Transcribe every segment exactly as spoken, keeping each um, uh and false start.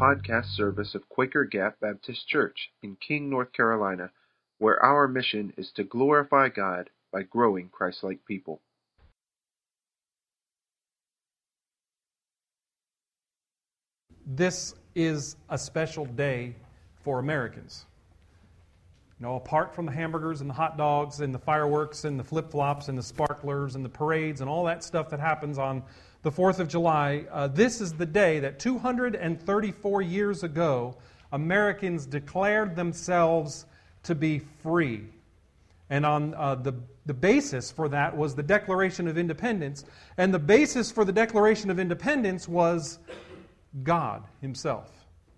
podcast service of Quaker Gap Baptist Church in King, North Carolina, where our mission is to glorify God by growing Christ-like people. This is a special day for Americans. You know, apart from the hamburgers and the hot dogs and the fireworks and the flip-flops and the sparklers and the parades and all that stuff that happens on the fourth of July, uh, this is the day that two hundred thirty-four years ago, Americans declared themselves to be free. And on uh, the, the basis for that was the Declaration of Independence. And the basis for the Declaration of Independence was God Himself.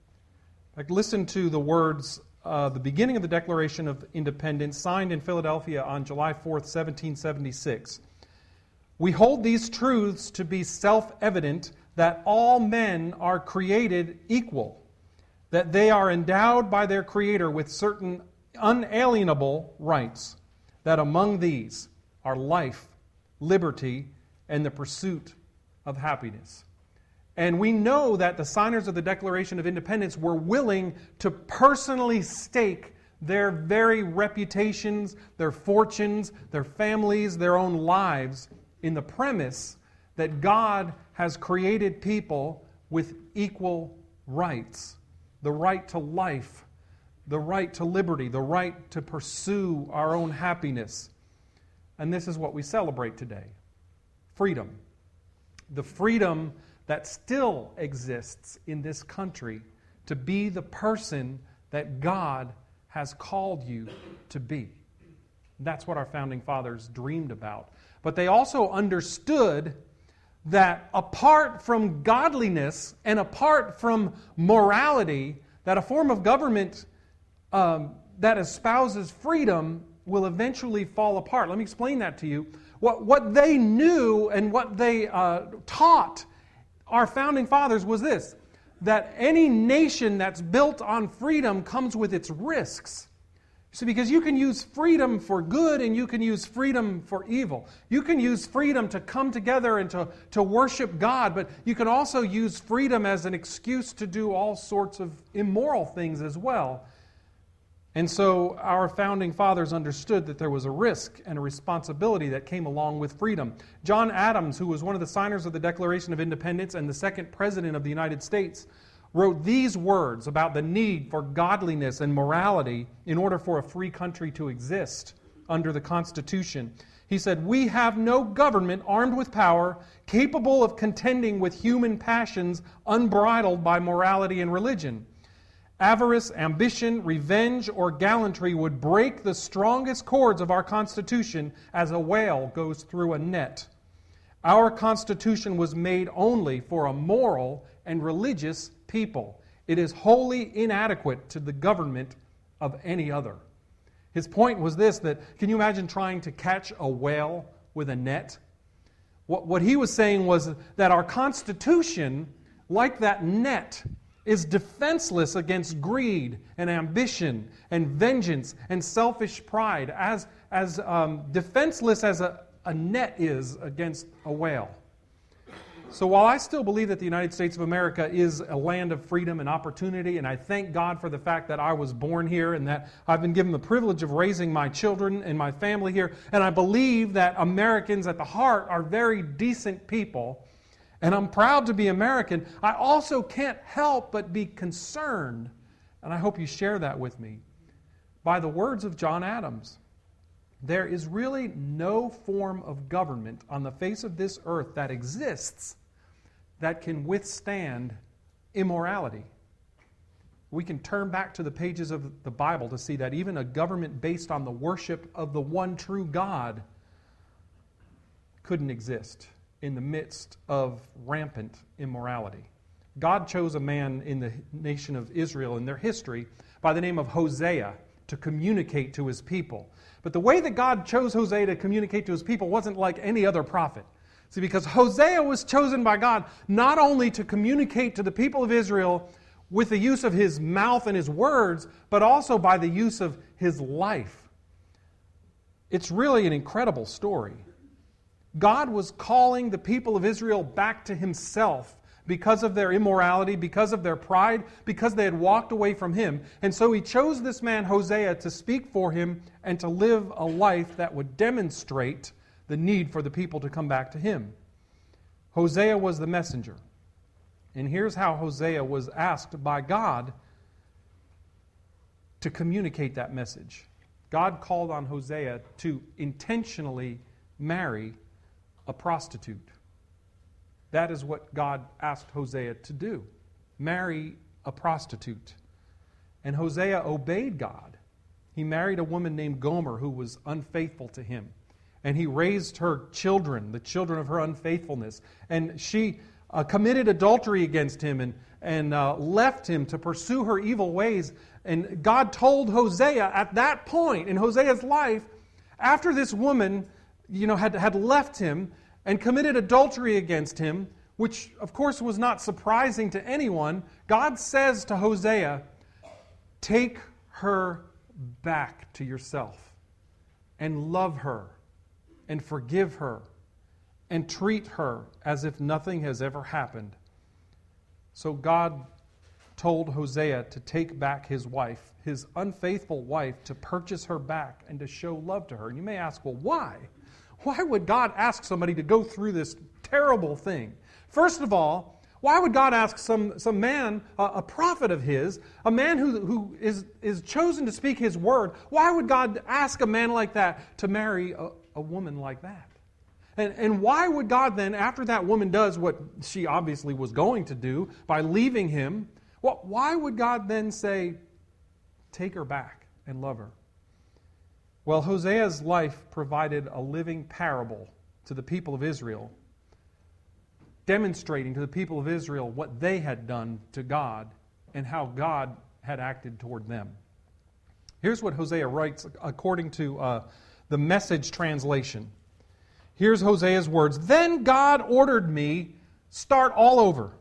In fact, listen to the words, uh, the beginning of the Declaration of Independence, signed in Philadelphia on July fourth, seventeen seventy-six. We hold these truths to be self-evident that all men are created equal, that they are endowed by their Creator with certain unalienable rights, that among these are life, liberty, and the pursuit of happiness. And we know that the signers of the Declaration of Independence were willing to personally stake their very reputations, their fortunes, their families, their own lives in the premise that God has created people with equal rights. The right to life, the right to liberty, the right to pursue our own happiness. And this is what we celebrate today. Freedom. The freedom that still exists in this country to be the person that God has called you to be. That's what our founding fathers dreamed about. But they also understood that apart from godliness and apart from morality, that a form of government um, that espouses freedom will eventually fall apart. Let me explain that to you. What, what they knew and what they uh, taught our founding fathers was this, that any nation that's built on freedom comes with its risks. See, because you can use freedom for good and you can use freedom for evil. You can use freedom to come together and to, to worship God, but you can also use freedom as an excuse to do all sorts of immoral things as well. And so our founding fathers understood that there was a risk and a responsibility that came along with freedom. John Adams, who was one of the signers of the Declaration of Independence and the second president of the United States, wrote these words about the need for godliness and morality in order for a free country to exist under the Constitution. He said, "We have no government armed with power, capable of contending with human passions unbridled by morality and religion. Avarice, ambition, revenge, or gallantry would break the strongest cords of our Constitution as a whale goes through a net. Our Constitution was made only for a moral and religious people. It is wholly inadequate to the government of any other." His point was this, that can you imagine trying to catch a whale with a net? What, what he was saying was that our Constitution, like that net, is defenseless against greed and ambition and vengeance and selfish pride, as, as um, defenseless as a, a net is against a whale. So while I still believe that the United States of America is a land of freedom and opportunity, and I thank God for the fact that I was born here and that I've been given the privilege of raising my children and my family here, and I believe that Americans at the heart are very decent people, and I'm proud to be American, I also can't help but be concerned, and I hope you share that with me, by the words of John Adams. There is really no form of government on the face of this earth that exists that can withstand immorality. We can turn back to the pages of the Bible to see that even a government based on the worship of the one true God couldn't exist in the midst of rampant immorality. God chose a man in the nation of Israel in their history by the name of Hosea to communicate to his people. But the way that God chose Hosea to communicate to his people wasn't like any other prophet. See, because Hosea was chosen by God not only to communicate to the people of Israel with the use of his mouth and his words, but also by the use of his life. It's really an incredible story. God was calling the people of Israel back to Himself, because of their immorality, because of their pride, because they had walked away from Him. And so He chose this man, Hosea, to speak for Him and to live a life that would demonstrate the need for the people to come back to Him. Hosea was the messenger. And here's how Hosea was asked by God to communicate that message. God called on Hosea to intentionally marry a prostitute. That is what God asked Hosea to do. Marry a prostitute. And Hosea obeyed God. He married a woman named Gomer who was unfaithful to him. And he raised her children, the children of her unfaithfulness. And she uh, committed adultery against him and, and uh, left him to pursue her evil ways. And God told Hosea at that point in Hosea's life, after this woman, you know, had, had left him and committed adultery against him, which of course was not surprising to anyone, God says to Hosea, take her back to yourself and love her and forgive her and treat her as if nothing has ever happened. So God told Hosea to take back his wife, his unfaithful wife, to purchase her back and to show love to her. And you may ask, well, why? Why would God ask somebody to go through this terrible thing? First of all, why would God ask some, some man, uh, a prophet of His, a man who, who is, is chosen to speak His word, why would God ask a man like that to marry a, a woman like that? And, and why would God then, after that woman does what she obviously was going to do by leaving him, well, why would God then say, take her back and love her? Well, Hosea's life provided a living parable to the people of Israel, demonstrating to the people of Israel what they had done to God and how God had acted toward them. Here's what Hosea writes according to uh, the Message translation. Here's Hosea's words. Then God ordered me, start all over.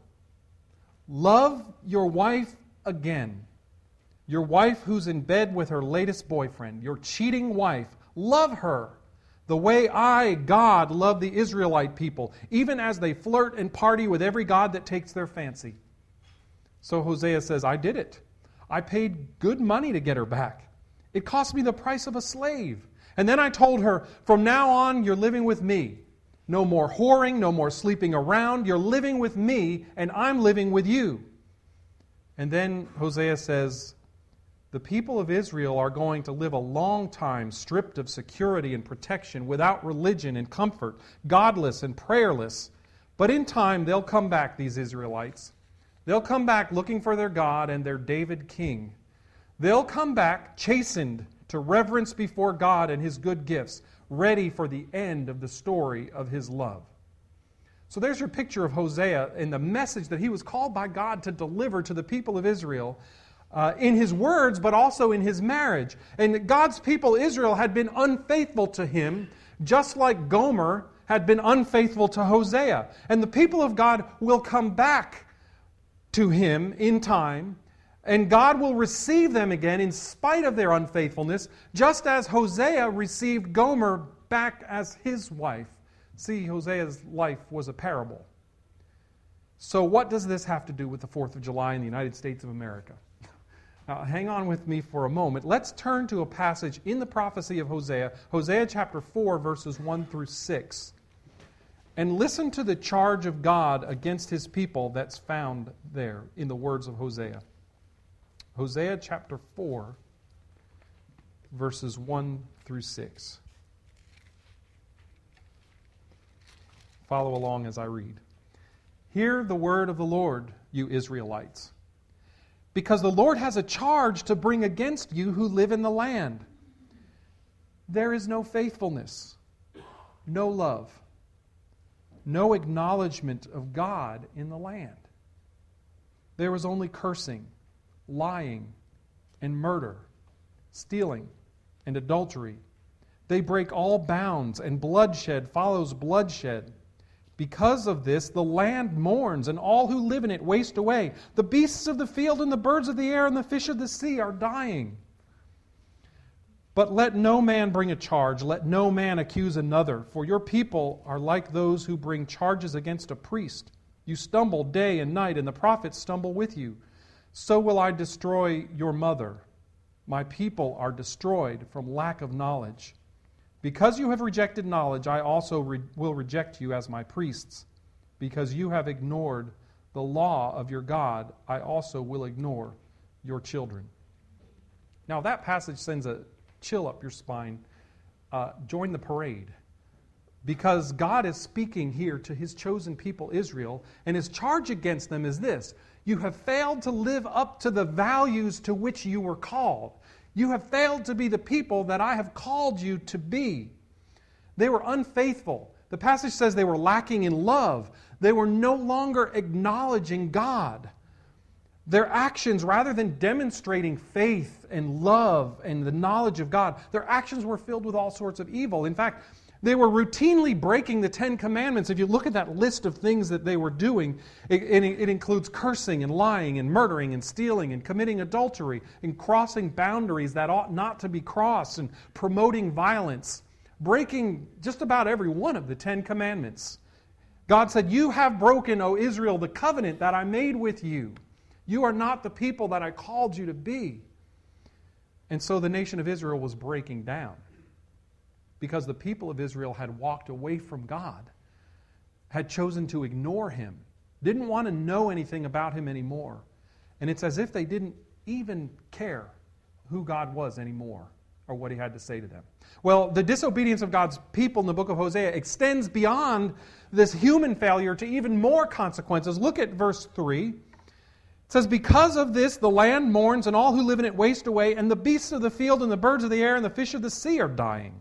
Love your wife again. Your wife who's in bed with her latest boyfriend. Your cheating wife. Love her the way I, God, love the Israelite people, even as they flirt and party with every god that takes their fancy. So Hosea says, I did it. I paid good money to get her back. It cost me the price of a slave. And then I told her, from now on, you're living with me. No more whoring, no more sleeping around. You're living with me, and I'm living with you. And then Hosea says, the people of Israel are going to live a long time stripped of security and protection, without religion and comfort, godless and prayerless. But in time, they'll come back, these Israelites. They'll come back looking for their God and their David king. They'll come back chastened to reverence before God and His good gifts, ready for the end of the story of His love. So there's your picture of Hosea and the message that he was called by God to deliver to the people of Israel uh, in his words, but also in his marriage. And God's people, Israel, had been unfaithful to him, just like Gomer had been unfaithful to Hosea. And the people of God will come back to him in time, and God will receive them again in spite of their unfaithfulness, just as Hosea received Gomer back as his wife. See, Hosea's life was a parable. So what does this have to do with the fourth of July in the United States of America? Now, hang on with me for a moment. Let's turn to a passage in the prophecy of Hosea, Hosea chapter four, verses one through six. And listen to the charge of God against His people that's found there in the words of Hosea. Hosea chapter four, verses one through six. Follow along as I read. Hear the word of the Lord, you Israelites, because the Lord has a charge to bring against you who live in the land. There is no faithfulness, no love, no acknowledgement of God in the land. There is only cursing, lying, and murder, stealing, and adultery. They break all bounds, and bloodshed follows bloodshed. Because of this, the land mourns, and all who live in it waste away. The beasts of the field and the birds of the air and the fish of the sea are dying. But let no man bring a charge, let no man accuse another, for your people are like those who bring charges against a priest You stumble day and night, and the prophets stumble with you. So will I destroy your mother. My people are destroyed from lack of knowledge. Because you have rejected knowledge, I also re- will reject you as my priests. Because you have ignored the law of your God, I also will ignore your children. Now, that passage sends a chill up your spine. Uh, join the parade. Because God is speaking here to His chosen people, Israel, and His charge against them is this: you have failed to live up to the values to which you were called. You have failed to be the people that I have called you to be. They were unfaithful. The passage says they were lacking in love. They were no longer acknowledging God. Their actions, rather than demonstrating faith and love and the knowledge of God, their actions were filled with all sorts of evil. In fact, they were routinely breaking the Ten Commandments. If you look at that list of things that they were doing, it, it, it includes cursing and lying and murdering and stealing and committing adultery and crossing boundaries that ought not to be crossed and promoting violence, breaking just about every one of the Ten Commandments. God said, you have broken, O Israel, the covenant that I made with you. You are not the people that I called you to be. And so the nation of Israel was breaking down, because the people of Israel had walked away from God, had chosen to ignore Him, didn't want to know anything about Him anymore. And it's as if they didn't even care who God was anymore or what He had to say to them. Well, the disobedience of God's people in the book of Hosea extends beyond this human failure to even more consequences. Look at verse three. It says, because of this the land mourns, and all who live in it waste away, and the beasts of the field and the birds of the air and the fish of the sea are dying.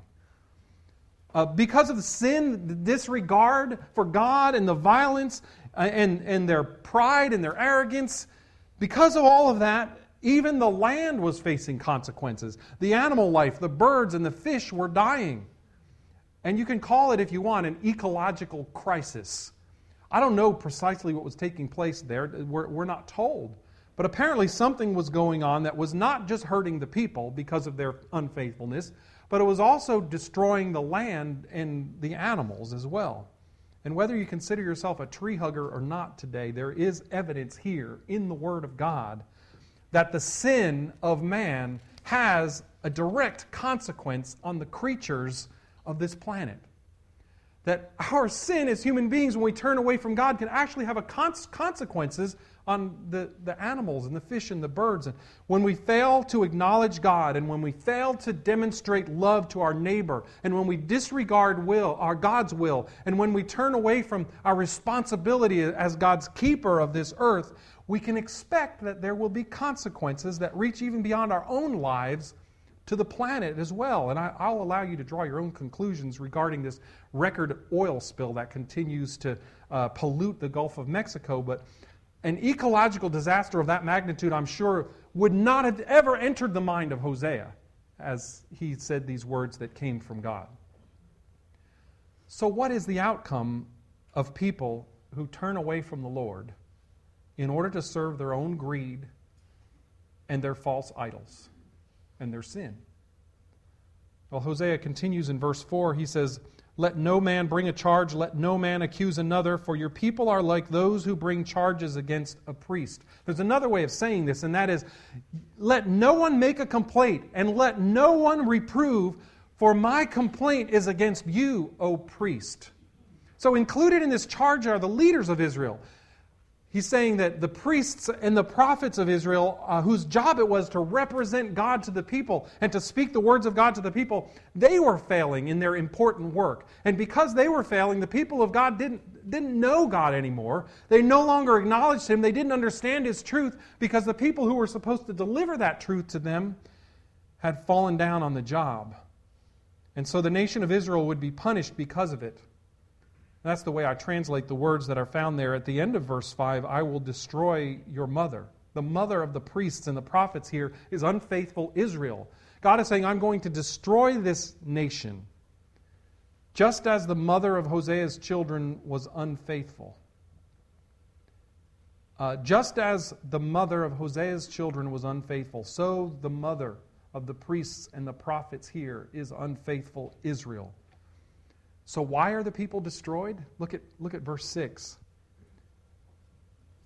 Uh, because of the sin, the disregard for God, and the violence, uh, and, and their pride and their arrogance, because of all of that, even the land was facing consequences. The animal life, the birds and the fish were dying. And you can call it, if you want, an ecological crisis. I don't know precisely what was taking place there. We're, we're not told. But apparently something was going on that was not just hurting the people because of their unfaithfulness, but it was also destroying the land and the animals as well. And whether you consider yourself a tree hugger or not today, there is evidence here in the Word of God that the sin of man has a direct consequence on the creatures of this planet. That our sin as human beings, when we turn away from God, can actually have a cons- consequences on the, the animals and the fish and the birds. And when we fail to acknowledge God, and when we fail to demonstrate love to our neighbor, and when we disregard will, our God's will, and when we turn away from our responsibility as God's keeper of this earth, we can expect that there will be consequences that reach even beyond our own lives to the planet as well. And I, I'll allow you to draw your own conclusions regarding this record oil spill that continues to uh, pollute the Gulf of Mexico. But an ecological disaster of that magnitude, I'm sure, would not have ever entered the mind of Hosea as he said these words that came from God. So what is the outcome of people who turn away from the Lord in order to serve their own greed and their false idols and their sin? Well, Hosea continues in verse four. He says, let no man bring a charge, let no man accuse another, for your people are like those who bring charges against a priest. There's another way of saying this, and that is, let no one make a complaint, and let no one reprove, for my complaint is against you, O priest. So included in this charge are the leaders of Israel. He's saying that the priests and the prophets of Israel, uh, whose job it was to represent God to the people and to speak the words of God to the people, they were failing in their important work. And because they were failing, the people of God didn't, didn't know God anymore. They no longer acknowledged Him. They didn't understand His truth because the people who were supposed to deliver that truth to them had fallen down on the job. And so the nation of Israel would be punished because of it. That's the way I translate the words that are found there at the end of verse five. I will destroy your mother. The mother of the priests and the prophets here is unfaithful Israel. God is saying, I'm going to destroy this nation, just as the mother of Hosea's children was unfaithful. Uh, just as the mother of Hosea's children was unfaithful, so the mother of the priests and the prophets here is unfaithful Israel. So why are the people destroyed? Look at, look at verse six.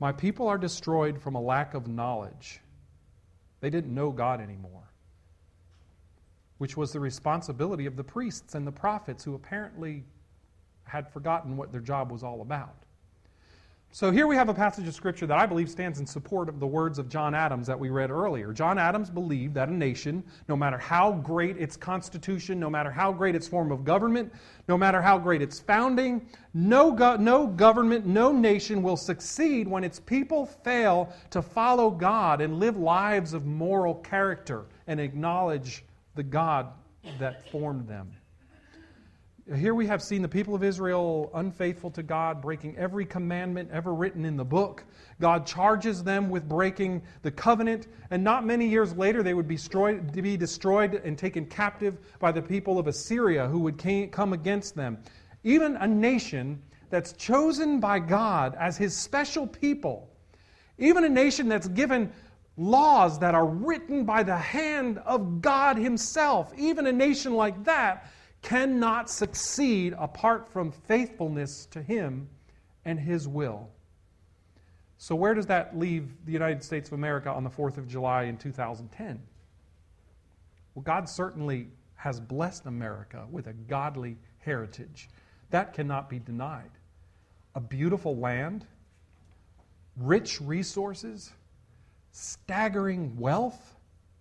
My people are destroyed from a lack of knowledge. They didn't know God anymore, which was the responsibility of the priests and the prophets who apparently had forgotten what their job was all about. So here we have a passage of Scripture that I believe stands in support of the words of John Adams that we read earlier. John Adams believed that a nation, no matter how great its constitution, no matter how great its form of government, no matter how great its founding, no, go- no government, no nation will succeed when its people fail to follow God and live lives of moral character and acknowledge the God that formed them. Here we have seen the people of Israel unfaithful to God, breaking every commandment ever written in the book. God charges them with breaking the covenant, and not many years later they would be destroyed, be destroyed and taken captive by the people of Assyria who would come against them. Even a nation that's chosen by God as His special people, even a nation that's given laws that are written by the hand of God Himself, even a nation like that cannot succeed apart from faithfulness to Him and His will. So where does that leave the United States of America on the fourth of July in two thousand ten? Well, God certainly has blessed America with a godly heritage. That cannot be denied. A beautiful land, rich resources, staggering wealth.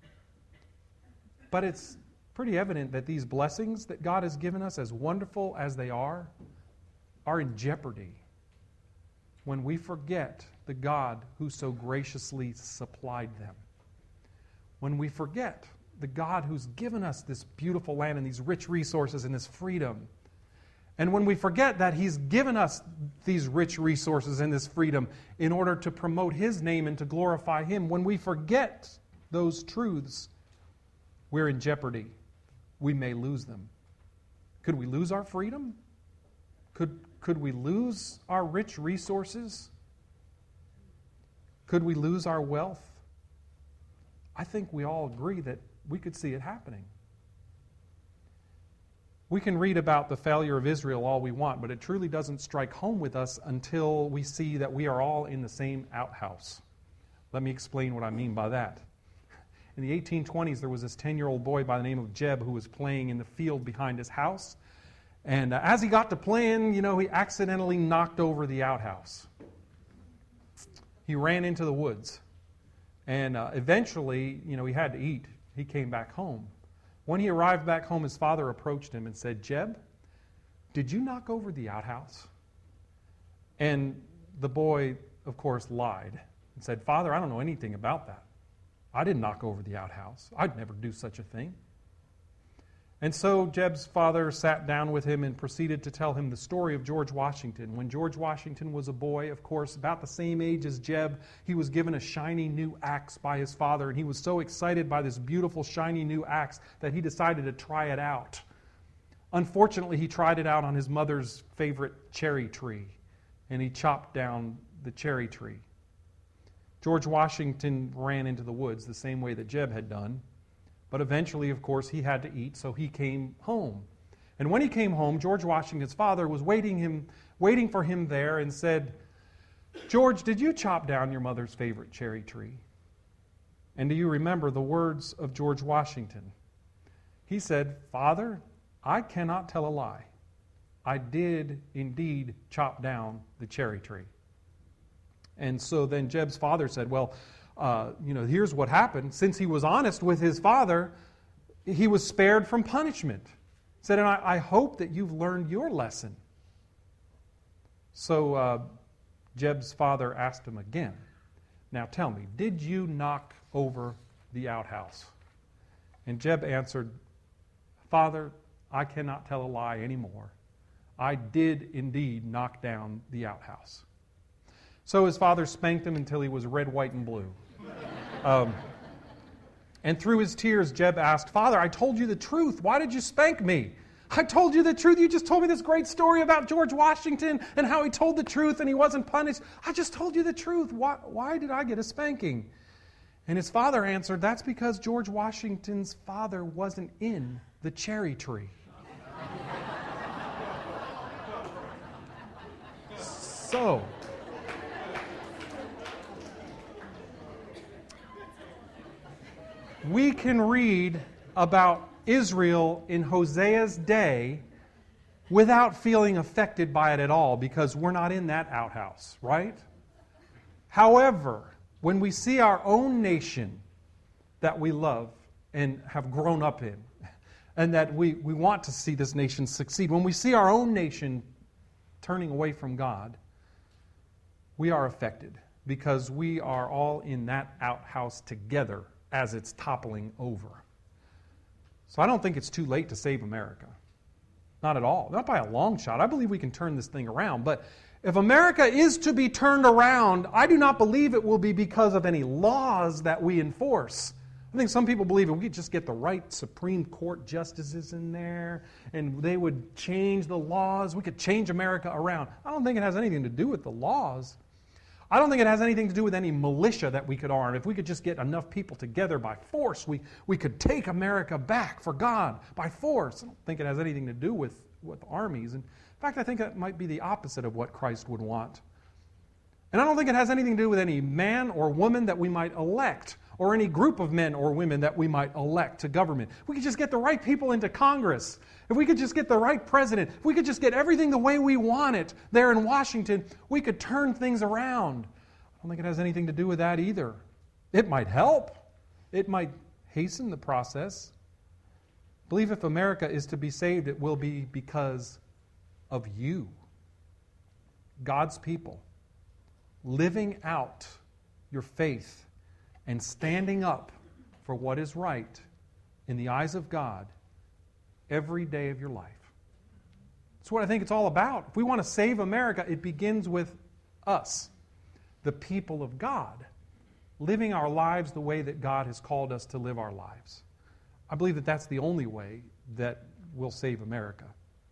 But it's pretty evident that these blessings that God has given us, as wonderful as they are, are in jeopardy when we forget the God who so graciously supplied them. When we forget the God who's given us this beautiful land and these rich resources and this freedom. And when we forget that He's given us these rich resources and this freedom in order to promote His name and to glorify Him, when we forget those truths, we're in jeopardy. We may lose them. Could we lose our freedom? Could, could we lose our rich resources? Could we lose our wealth? I think we all agree that we could see it happening. We can read about the failure of Israel all we want, but it truly doesn't strike home with us until we see that we are all in the same outhouse. Let me explain what I mean by that. In the eighteen twenties, there was this ten-year-old boy by the name of Jeb who was playing in the field behind his house. And uh, as he got to playing, you know, he accidentally knocked over the outhouse. He ran into the woods. And uh, eventually, you know, he had to eat. He came back home. When he arrived back home, his father approached him and said, "Jeb, did you knock over the outhouse?" And the boy, of course, lied and said, "Father, I don't know anything about that. I didn't knock over the outhouse. I'd never do such a thing." And so Jeb's father sat down with him and proceeded to tell him the story of George Washington. When George Washington was a boy, of course, about the same age as Jeb, he was given a shiny new axe by his father, and he was so excited by this beautiful shiny new axe that he decided to try it out. Unfortunately, he tried it out on his mother's favorite cherry tree, and he chopped down the cherry tree. George Washington ran into the woods the same way that Jeb had done. But eventually, of course, he had to eat, so he came home. And when he came home, George Washington's father was waiting him, waiting for him there and said, "George, did you chop down your mother's favorite cherry tree?" And do you remember the words of George Washington? He said, "Father, I cannot tell a lie. I did indeed chop down the cherry tree." And so then Jeb's father said, well, uh, you know, here's what happened. Since he was honest with his father, he was spared from punishment. He said, and I, I hope that you've learned your lesson. So uh, Jeb's father asked him again, "Now tell me, did you knock over the outhouse?" And Jeb answered, "Father, I cannot tell a lie anymore. I did indeed knock down the outhouse." So his father spanked him until he was red, white, and blue. Um, and through his tears, Jeb asked, "Father, I told you the truth. Why did you spank me? I told you the truth. You just told me this great story about George Washington and how he told the truth and he wasn't punished. I just told you the truth. Why, why did I get a spanking?" And his father answered, "That's because George Washington's father wasn't in the cherry tree." So, we can read about Israel in Hosea's day without feeling affected by it at all because we're not in that outhouse, right? However, when we see our own nation that we love and have grown up in, and that we, we want to see this nation succeed, when we see our own nation turning away from God, we are affected because we are all in that outhouse together as it's toppling over. So I don't think it's too late to save America. Not at all. Not by a long shot. I believe we can turn this thing around. But if America is to be turned around, I do not believe it will be because of any laws that we enforce. I think some people believe if we could just get the right Supreme Court justices in there and they would change the laws, we could change America around. I don't think it has anything to do with the laws. I don't think it has anything to do with any militia that we could arm. If we could just get enough people together by force, we, we could take America back for God by force. I don't think it has anything to do with, with armies. In fact, I think that might be the opposite of what Christ would want. And I don't think it has anything to do with any man or woman that we might elect, or any group of men or women that we might elect to government. If we could just get the right people into Congress, if we could just get the right president, if we could just get everything the way we want it there in Washington, we could turn things around. I don't think it has anything to do with that either. It might help. It might hasten the process. I believe if America is to be saved, it will be because of you, God's people, living out your faith and standing up for what is right in the eyes of God every day of your life. That's what I think it's all about. If we want to save America, it begins with us, the people of God, living our lives the way that God has called us to live our lives. I believe that that's the only way that will save America.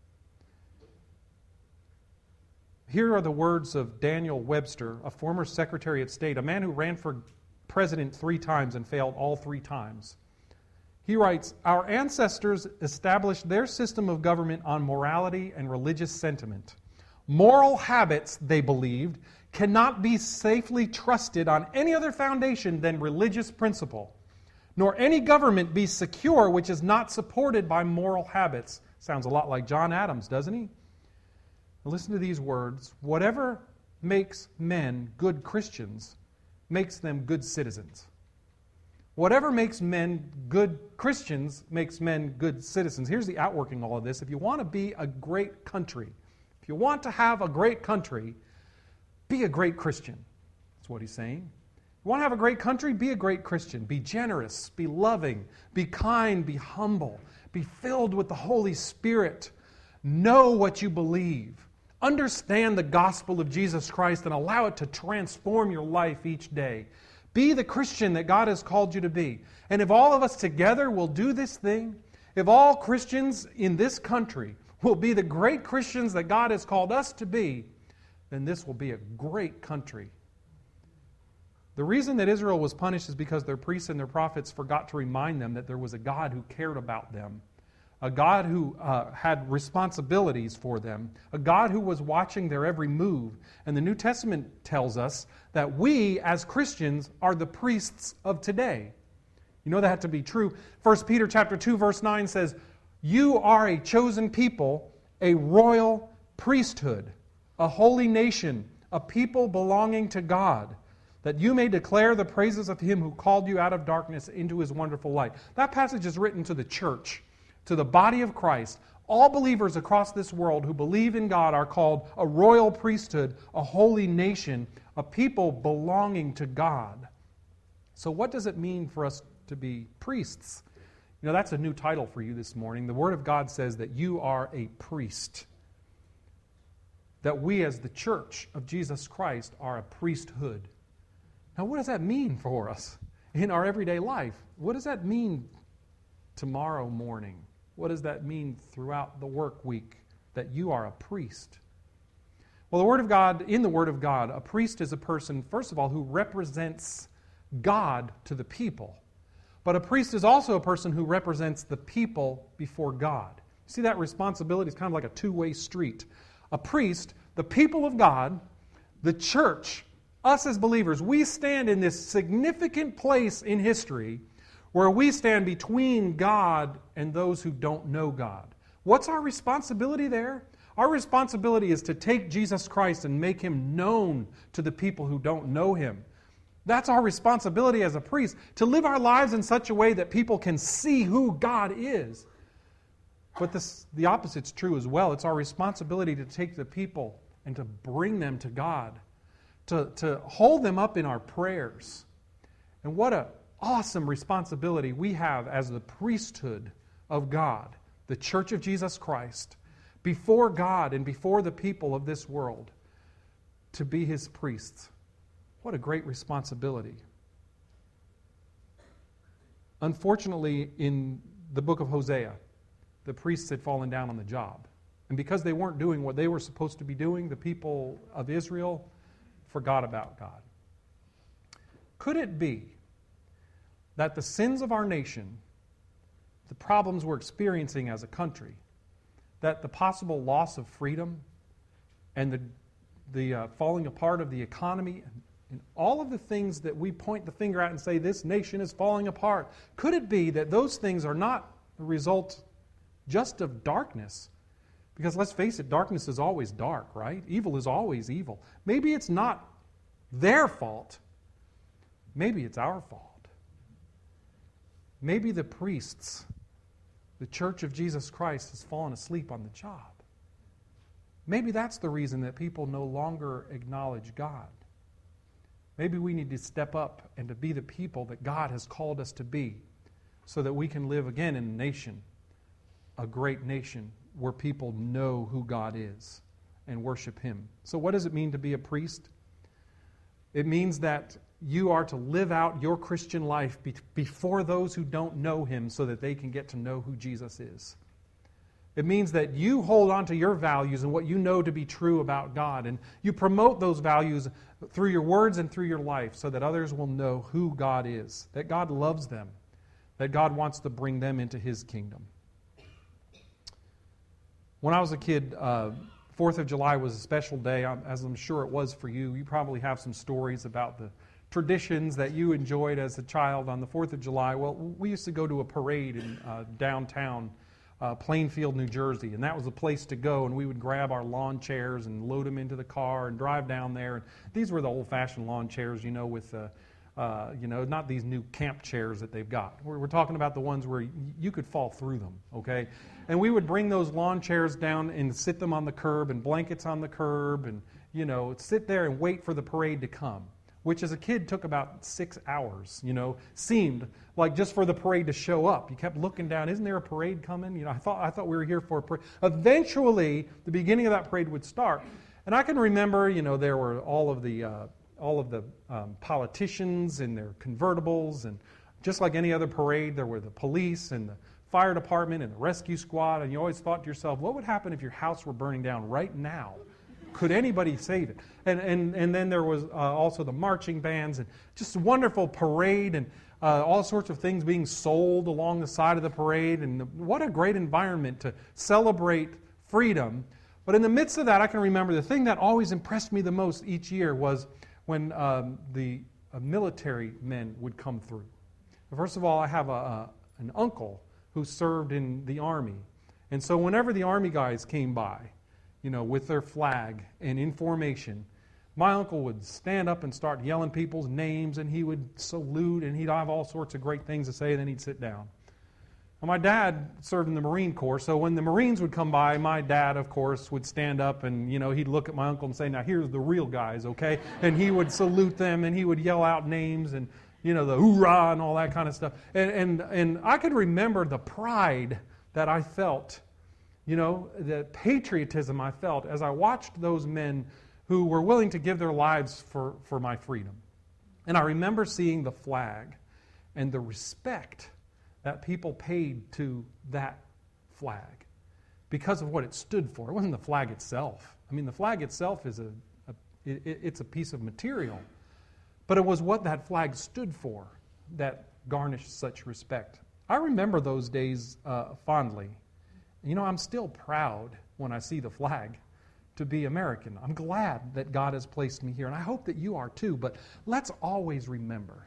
Here are the words of Daniel Webster, a former Secretary of State, a man who ran for president three times and failed all three times. He writes, "Our ancestors established their system of government on morality and religious sentiment. Moral habits, they believed, cannot be safely trusted on any other foundation than religious principle, nor any government be secure which is not supported by moral habits." Sounds a lot like John Adams, doesn't he? Now listen to these words. "Whatever makes men good Christians makes them good citizens." Whatever makes men good Christians makes men good citizens. Here's the outworking of all of this. If you want to be a great country, if you want to have a great country, be a great Christian. That's what he's saying. You want to have a great country? Be a great Christian. Be generous, be loving, be kind, be humble, be filled with the Holy Spirit. Know what you believe. Understand the gospel of Jesus Christ and allow it to transform your life each day. Be the Christian that God has called you to be. And if all of us together will do this thing, if all Christians in this country will be the great Christians that God has called us to be, then this will be a great country. The reason that Israel was punished is because their priests and their prophets forgot to remind them that there was a God who cared about them, a God who uh, had responsibilities for them, a God who was watching their every move. And the New Testament tells us that we, as Christians, are the priests of today. You know that to be true. First Peter chapter two, verse nine says, "You are a chosen people, a royal priesthood, a holy nation, a people belonging to God, that you may declare the praises of Him who called you out of darkness into His wonderful light." That passage is written to the church, to the body of Christ. All believers across this world who believe in God are called a royal priesthood, a holy nation, a people belonging to God. So what does it mean for us to be priests? You know, that's a new title for you this morning. The Word of God says that you are a priest. That we as the church of Jesus Christ are a priesthood. Now what does that mean for us in our everyday life? What does that mean tomorrow morning? What does that mean throughout the work week that you are a priest? Well, the Word of God, in the Word of God, a priest is a person, first of all, who represents God to the people. But a priest is also a person who represents the people before God. See, that responsibility is kind of like a two-way street. A priest, the people of God, the church, us as believers, we stand in this significant place in history where we stand between God and those who don't know God. What's our responsibility there? Our responsibility is to take Jesus Christ and make Him known to the people who don't know Him. That's our responsibility as a priest, to live our lives in such a way that people can see who God is. But this, the opposite's true as well. It's our responsibility to take the people and to bring them to God, to, to hold them up in our prayers. And what an awesome responsibility we have as the priesthood of God, the Church of Jesus Christ, before God and before the people of this world, to be His priests. What a great responsibility. Unfortunately, in the book of Hosea, the priests had fallen down on the job. And because they weren't doing what they were supposed to be doing, the people of Israel forgot about God. Could it be that the sins of our nation, the problems we're experiencing as a country, that the possible loss of freedom and the, the uh, falling apart of the economy, and, and all of the things that we point the finger at and say this nation is falling apart, could it be that those things are not the result just of darkness? Because let's face it, darkness is always dark, right? Evil is always evil. Maybe it's not their fault. Maybe it's our fault. Maybe the priests, the Church of Jesus Christ, has fallen asleep on the job. Maybe that's the reason that people no longer acknowledge God. Maybe we need to step up and to be the people that God has called us to be, so that we can live again in a nation, a great nation, where people know who God is and worship Him. So what does it mean to be a priest? It means that you are to live out your Christian life be- before those who don't know Him, so that they can get to know who Jesus is. It means that you hold on to your values and what you know to be true about God, and you promote those values through your words and through your life, so that others will know who God is, that God loves them, that God wants to bring them into His kingdom. When I was a kid, uh, fourth of July was a special day, as I'm sure it was for you. You probably have some stories about the traditions that you enjoyed as a child on the fourth of July. Well, we used to go to a parade in uh, downtown uh, Plainfield, New Jersey, and that was the place to go, and we would grab our lawn chairs and load them into the car and drive down there. And these were the old-fashioned lawn chairs, you know, with, uh, uh, you know, not these new camp chairs that they've got. We're, we're talking about the ones where you could fall through them, okay? And we would bring those lawn chairs down and sit them on the curb, and blankets on the curb, and, you know, sit there and wait for the parade to come, which as a kid took about six hours, you know, seemed like just for the parade to show up. You kept looking down, isn't there a parade coming? You know, I thought I thought we were here for a parade. Eventually, the beginning of that parade would start. And I can remember, you know, there were all of the, uh, all of the um, politicians in their convertibles, and just like any other parade, there were the police and the fire department and the rescue squad, and you always thought to yourself, what would happen if your house were burning down right now? Could anybody save it? And and and then there was uh, also the marching bands, and just a wonderful parade, and uh, all sorts of things being sold along the side of the parade, and the, what a great environment to celebrate freedom. But in the midst of that, I can remember the thing that always impressed me the most each year was when um, the uh, military men would come through. First of all, I have a, a, an uncle who served in the Army. And so whenever the Army guys came by, you know, with their flag and in formation, my uncle would stand up and start yelling people's names, and he would salute, and he'd have all sorts of great things to say, and then he'd sit down. Well, my dad served in the Marine Corps, so when the Marines would come by, my dad, of course, would stand up, and, you know, he'd look at my uncle and say, now here's the real guys, okay? And he would salute them, and he would yell out names, and, you know, the hoorah and all that kind of stuff. And, and, and I could remember the pride that I felt, you know, the patriotism I felt as I watched those men who were willing to give their lives for, for my freedom. And I remember seeing the flag and the respect that people paid to that flag because of what it stood for. It wasn't the flag itself. I mean, the flag itself is a, a it, it's a piece of material. But it was what that flag stood for that garnished such respect. I remember those days uh, fondly. You know, I'm still proud when I see the flag to be American. I'm glad that God has placed me here, and I hope that you are too. But let's always remember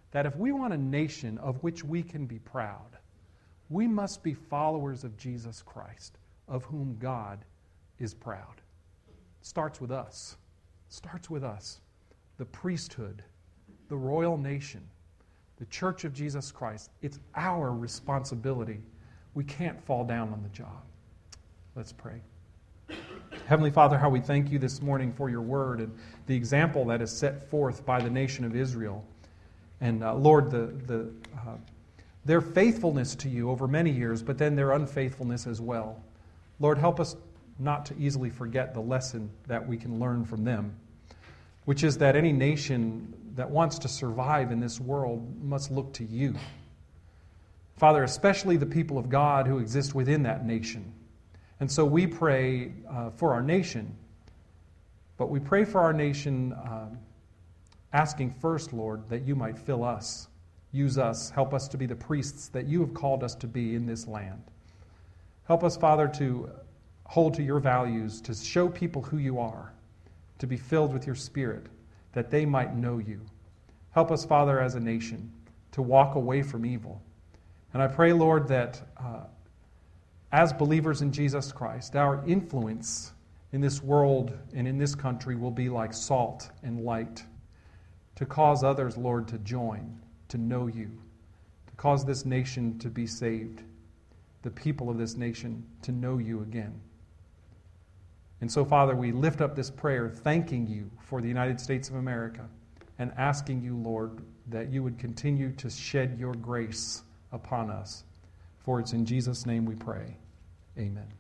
that if we want a nation of which we can be proud, we must be followers of Jesus Christ, of whom God is proud. It starts with us. It starts with us. The priesthood, the royal nation, the church of Jesus Christ. It's our responsibility. We can't fall down on the job. Let's pray. Heavenly Father, how we thank you this morning for your word and the example that is set forth by the nation of Israel. And uh, Lord, the, the, uh, their faithfulness to you over many years, but then their unfaithfulness as well. Lord, help us not to easily forget the lesson that we can learn from them, which is that any nation that wants to survive in this world must look to you. Father, especially the people of God who exist within that nation. And so we pray uh, for our nation, but we pray for our nation um, asking first, Lord, that you might fill us, use us, help us to be the priests that you have called us to be in this land. Help us, Father, to hold to your values, to show people who you are, to be filled with your Spirit, that they might know you. Help us, Father, as a nation, to walk away from evil. And I pray, Lord, that uh, as believers in Jesus Christ, our influence in this world and in this country will be like salt and light, to cause others, Lord, to join, to know you, to cause this nation to be saved, the people of this nation to know you again. And so, Father, we lift up this prayer, thanking you for the United States of America and asking you, Lord, that you would continue to shed your grace upon us. For it's in Jesus' name we pray. Amen.